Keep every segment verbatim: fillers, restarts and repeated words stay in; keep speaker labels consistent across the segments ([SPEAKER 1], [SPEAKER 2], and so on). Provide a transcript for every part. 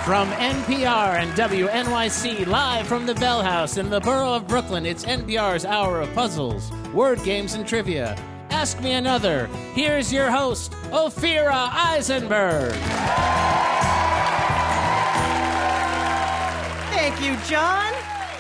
[SPEAKER 1] From N P R and W N Y C, live from the Bell House in the borough of Brooklyn, it's N P R's Hour of Puzzles, Word Games, and Trivia. Ask Me Another. Here's your host, Ophira Eisenberg.
[SPEAKER 2] Thank you, John.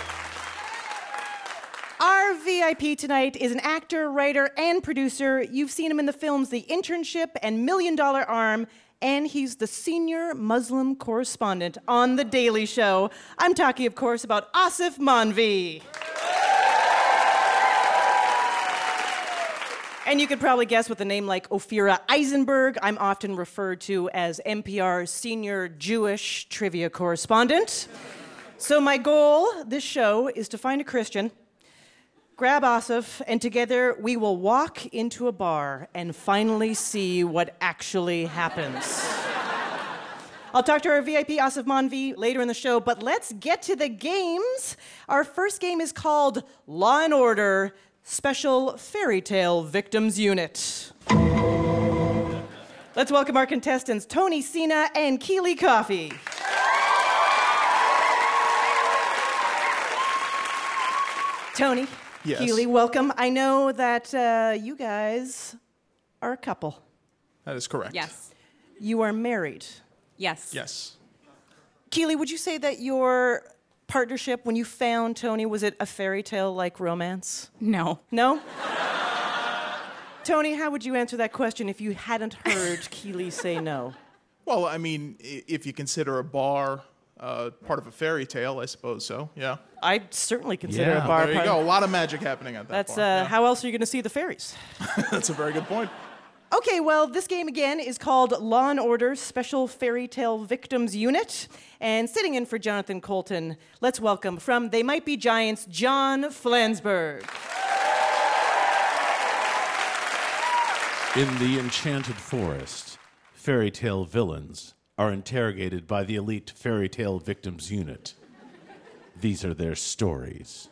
[SPEAKER 2] Our V I P tonight is an actor, writer, and producer. You've seen him in the films The Internship and Million Dollar Arm, and he's the senior Muslim correspondent on The Daily Show. I'm talking, of course, about Asif Manvi. And you could probably guess with a name like Ophira Eisenberg, I'm often referred to as N P R's senior Jewish trivia correspondent. So my goal this show is to find a Christian, grab Asif, and together we will walk into a bar and finally see what actually happens. I'll talk to our V I P, Asif Manvi, later in the show, but let's get to the games. Our first game is called Law and Order Special Fairy Tale Victims Unit. Let's welcome our contestants, Tony Sina and Keely Coffey. Tony,
[SPEAKER 3] yes.
[SPEAKER 2] Keely, welcome. I know that uh, you guys are a couple.
[SPEAKER 3] That is correct.
[SPEAKER 4] Yes.
[SPEAKER 2] You are married.
[SPEAKER 4] Yes.
[SPEAKER 3] Yes.
[SPEAKER 2] Keely, would you say that your partnership, when you found Tony, was it a fairy tale-like romance?
[SPEAKER 4] No.
[SPEAKER 2] No? Tony, how would you answer that question if you hadn't heard Keely say no?
[SPEAKER 3] Well, I mean, i- if you consider a bar uh, part of a fairy tale, I suppose so, yeah.
[SPEAKER 2] I certainly consider
[SPEAKER 1] Yeah.
[SPEAKER 2] a bar
[SPEAKER 3] There you
[SPEAKER 2] part.
[SPEAKER 3] go. A lot of magic happening at that
[SPEAKER 2] That's, uh,
[SPEAKER 3] bar. yeah.
[SPEAKER 2] how else are you going to see the fairies?
[SPEAKER 3] That's a very good point.
[SPEAKER 2] Okay, well, this game again is called Law and Order Special Fairy Tale Victims Unit. And sitting in for Jonathan Colton, let's welcome from They Might Be Giants, John Flansburgh.
[SPEAKER 5] In the Enchanted Forest, fairy tale villains are interrogated by the elite Fairy Tale Victims Unit. These are their stories.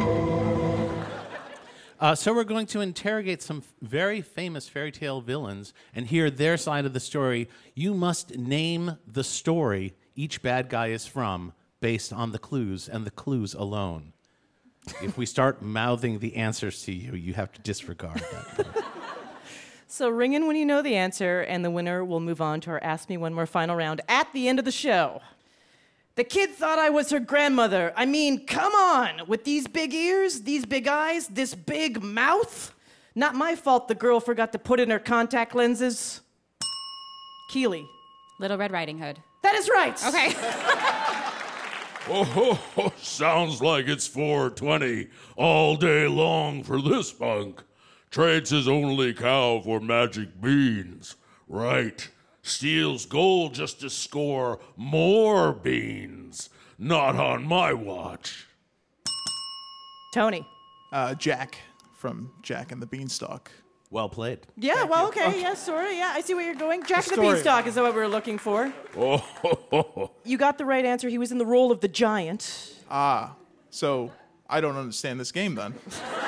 [SPEAKER 1] Uh, so we're going to interrogate some f- very famous fairy tale villains and hear their side of the story. You must name the story each bad guy is from based on the clues and the clues alone. If we start mouthing the answers to you, you have to disregard that.
[SPEAKER 2] So ring in when you know the answer, and the winner will move on to our Ask Me One More final round at the end of the show. The kid thought I was her grandmother. I mean, come on! With these big ears, these big eyes, this big mouth? Not my fault the girl forgot to put in her contact lenses. Keely.
[SPEAKER 4] Little Red Riding Hood.
[SPEAKER 2] That is right!
[SPEAKER 4] Okay.
[SPEAKER 6] Oh, ho, ho, sounds like it's four twenty all day long for this punk. Trades his only cow for magic beans. Right. Steals gold just to score more beans. Not on my watch.
[SPEAKER 2] Tony.
[SPEAKER 3] Uh, Jack from Jack and the Beanstalk.
[SPEAKER 5] Well played.
[SPEAKER 2] Yeah, well, okay, yeah, sorry, yeah, I see where you're going. Jack the,
[SPEAKER 3] The story.
[SPEAKER 2] Beanstalk is what we were looking for.
[SPEAKER 6] Oh, ho, ho, ho.
[SPEAKER 2] You got the right answer. He was in the role of the giant.
[SPEAKER 3] Ah, so I don't understand this game then.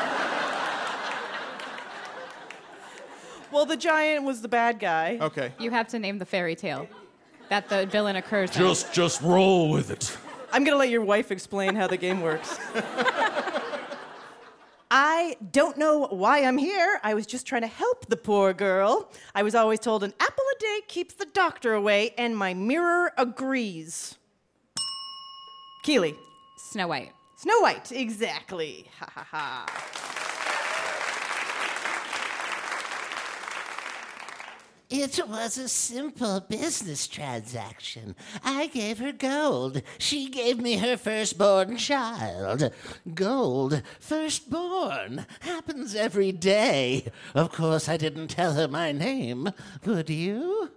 [SPEAKER 2] Well, the giant was the bad guy.
[SPEAKER 3] Okay.
[SPEAKER 4] You have to name the fairy tale that the villain occurs in.
[SPEAKER 6] Just, just roll with it.
[SPEAKER 2] I'm going to let your wife explain how the game works. I don't know why I'm here. I was just trying to help the poor girl. I was always told an apple a day keeps the doctor away, and my mirror agrees. Keely.
[SPEAKER 4] Snow White.
[SPEAKER 2] Snow White, exactly. Ha ha ha.
[SPEAKER 7] It was a simple business transaction. I gave her gold. She gave me her firstborn child. Gold, firstborn, happens every day. Of course, I didn't tell her my name. Would you?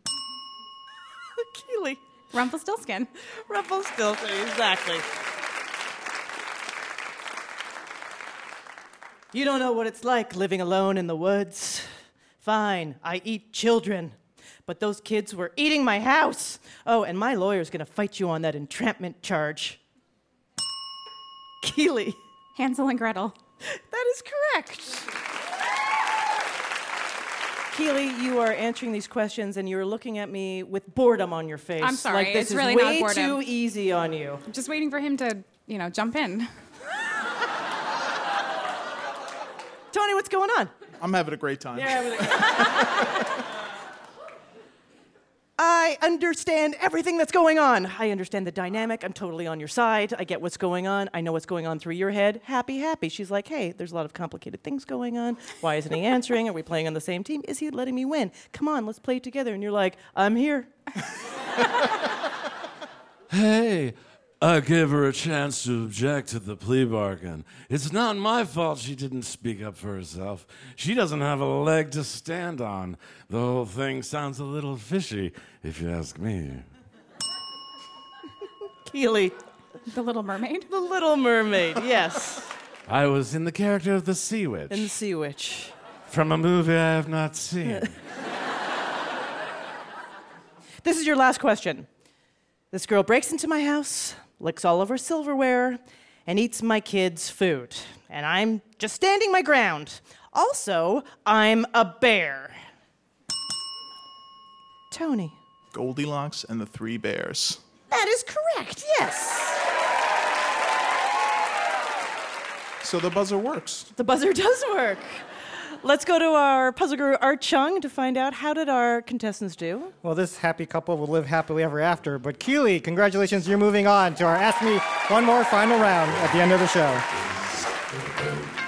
[SPEAKER 2] Keely.
[SPEAKER 4] Rumpelstiltskin.
[SPEAKER 2] Rumpelstiltskin, exactly. You don't know what it's like living alone in the woods. Fine, I eat children. But those kids were eating my house. Oh, and my lawyer's gonna fight you on that entrapment charge. Keely.
[SPEAKER 4] Hansel and Gretel.
[SPEAKER 2] That is correct. Keely, you are answering these questions and you're looking at me with boredom on your face.
[SPEAKER 4] I'm sorry,
[SPEAKER 2] Like this
[SPEAKER 4] it's
[SPEAKER 2] is
[SPEAKER 4] really not
[SPEAKER 2] way
[SPEAKER 4] boredom.
[SPEAKER 2] too easy on you.
[SPEAKER 4] I'm just waiting for him to, you know, jump in.
[SPEAKER 2] Tony, what's going on?
[SPEAKER 3] I'm having a great time.
[SPEAKER 2] I understand everything that's going on. I understand the dynamic. I'm totally on your side. I get what's going on. I know what's going on through your head. Happy, happy. She's like, hey, there's a lot of complicated things going on. Why isn't he answering? Are we playing on the same team? Is he letting me win? Come on, let's play together. And you're like, I'm here.
[SPEAKER 5] Hey, I gave her a chance to object to the plea bargain. It's not my fault she didn't speak up for herself. She doesn't have a leg to stand on. The whole thing sounds a little fishy, if you ask me.
[SPEAKER 2] Keely,
[SPEAKER 4] The Little Mermaid?
[SPEAKER 2] the Little Mermaid, yes.
[SPEAKER 5] I was in the character of the Sea Witch
[SPEAKER 2] And the Sea Witch.
[SPEAKER 5] from a movie I have not seen.
[SPEAKER 2] This is your last question. This girl breaks into my house, licks all of her silverware, and eats my kids' food. And I'm just standing my ground. Also, I'm a bear. Tony.
[SPEAKER 3] Goldilocks and the Three Bears.
[SPEAKER 2] That is correct, yes.
[SPEAKER 3] So the buzzer works.
[SPEAKER 2] The buzzer does work. Let's go to our puzzle guru, Art Chung, to find out how did our contestants do.
[SPEAKER 8] Well, this happy couple will live happily ever after. But Keely, congratulations, you're moving on to our Ask Me One More final round at the end of the show.